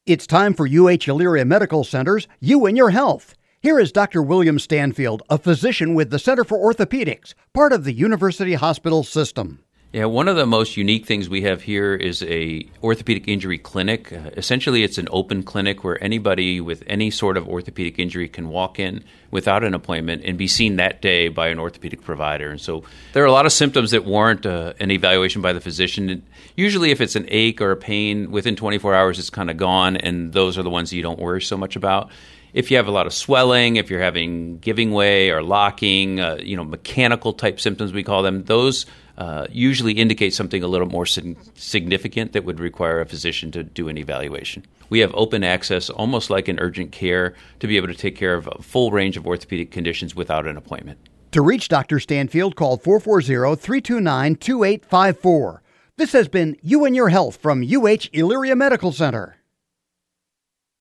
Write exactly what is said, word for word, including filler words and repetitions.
It's time for U H Elyria Medical Center's You and Your Health. Here is Doctor William Stanfield, a physician with the Center for Orthopedics, part of the University Hospital System. Yeah, one of the most unique things we have here is a orthopedic injury clinic. Uh, essentially, it's an open clinic where anybody with any sort of orthopedic injury can walk in without an appointment and be seen that day by an orthopedic provider. And so there are a lot of symptoms that warrant uh, an evaluation by the physician. And usually if it's an ache or a pain, within twenty-four hours it's kind of gone, and those are the ones that you don't worry so much about. If you have a lot of swelling, if you're having giving way or locking, uh, you know, mechanical type symptoms we call them, those uh, usually indicate something a little more sig- significant that would require a physician to do an evaluation. We have open access, almost like an urgent care, to be able to take care of a full range of orthopedic conditions without an appointment. To reach Doctor Stanfield, call four four zero, three two nine, two eight five four. This has been You and Your Health from U H Elyria Medical Center.